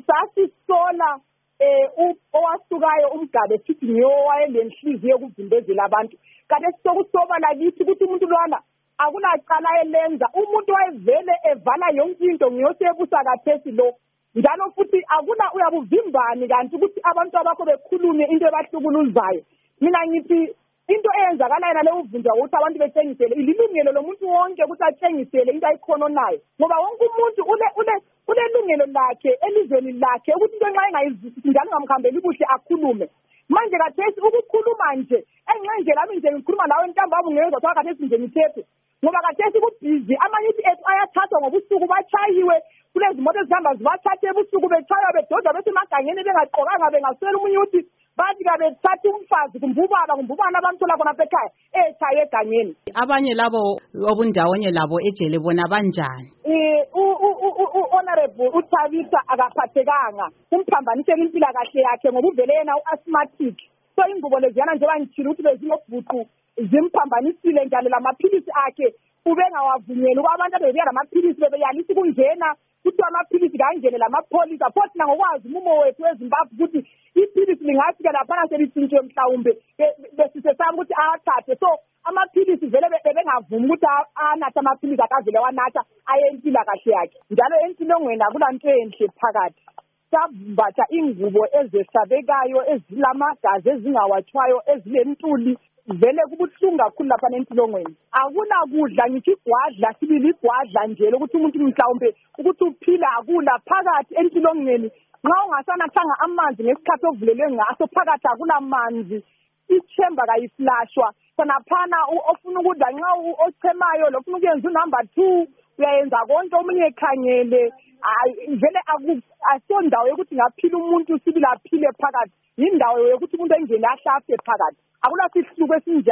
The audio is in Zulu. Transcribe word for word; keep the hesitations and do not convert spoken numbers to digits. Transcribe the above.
sathi sola eh owasukayo umgabe sithi ngiyowayelenhliziyo yokuvimbezela abantu kanti sokusobala lithi ukuthi umuntu lwana akunacala elenza umuntu wayevele evala yonke into ngiyosebusa kathesi lo njalo futhi akuna uyabuvimbani kanti ukuthi abantu abakho bekhulume into ebahlukuluzayo mina ngithi into eyenzakala yena le uvunja ukuthi abantu bethengisele ililungelo lomuntu wonke ukuthi athengisele into ayikhono nayo ngoba wonke umuntu ule ule ulelungelo lakhe elizweni lakhe ukuthi into nxa engayizwisisi njalo ngamkhambeli kuhle akhulume manje kathesi ukukhuluma nje enqenje lami nje ngikhuluma nawe ntambama ngezwe kwa kathesi nje ngithephe ngoba kathesi kubhizi amanyuthi ethu ayathathwa ngobusuku bachayiwe kulezi moto ezihamba zibathathe ebusuku bechaywa bedoda bethi emagangeni bengaqokanga bengaswela umunyuthi bathi kabe thatha umfazi kumbubaba kumbubana abamthola khona ekhaya echaye egangeni abanye labo obundawonye labo ejele bona banjani eh honorable uThabisa akaphathekanga kumphambanisela impila kahle yakhe ngoba uvele yena uasthmatic so ingubo leziyana njengoba ngithile ukuthi bezingobhuqu zimphambanisile njalo lamaphilisi akhe ubengawavunyeli ukuba abantu abebeya lamaphilisi bebeyalisa ukungena kuthi amaphilisi kangene lamapholisa phothi nangokwazi umumo wethu eZimbabwe ukuthi iphilisi lingathi ke laphana selithintshwe mhlawumbe besisesaba ukuthi athathe so amaphilisi vele bebengavumi ukuthi anathe amaphilisi akavele wanatha ayempila kahle yakhe njalo entilongweni akulanto enhle phakathi sabhatha ingubo ezesabekayo ezilamagazi ezingawatshwayo ezilentuli vele kubuhlungu kakhulu lapha entilongweni akuna kudla ngithi igwadla sibili igwadla nje ukuthi umuntu mhlawumbe ukuthi uphila akula phakathi entilongweni nxa ungasanathanga amanzi ngesikhathi ovulelwe ngaso phakathi akulamanzi ichember kayiflashwa khonaphana ofuna ukudla nxa ochemayo lofuna ukuyenza unumber two uyayenza konke omunye ekhangele vele asondawo yokuthi ngaphila umuntu sibili aphile phakathi indawo yokuthi umuntu engene ahlafe phakathi akula sihluko esinjalo